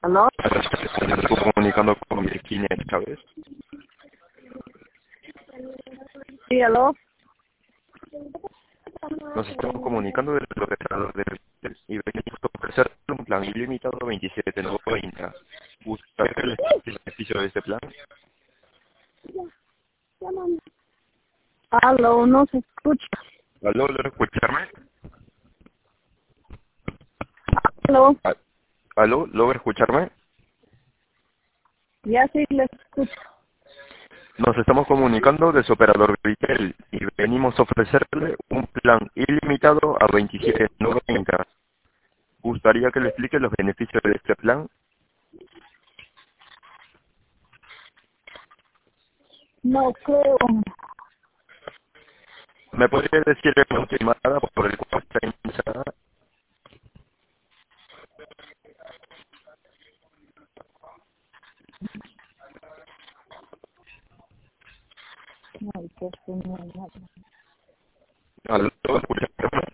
¿Aló? Estoy comunicando con Virginia Chávez. Sí, ¿aló? Nos estamos comunicando desde el operador de y venimos a ofrecer un plan ilimitado 27.90. ¿Gustaría que les explique el beneficio de este plan? ¿Aló? No se escucha. ¿Aló? ¿Logra escucharme? ¿Aló? ¿Aló? ¿Logra escucharme? Ya sí le escucho. Nos estamos comunicando de su operador Vitel y venimos a ofrecerle un plan ilimitado a 27.90. ¿Gustaría que le explique los beneficios de este plan? No creo. ¿Me podría decir el motivo llamada por el cual está interesada? No, que esto no es nada. ¿Aló? ¿Escucharme?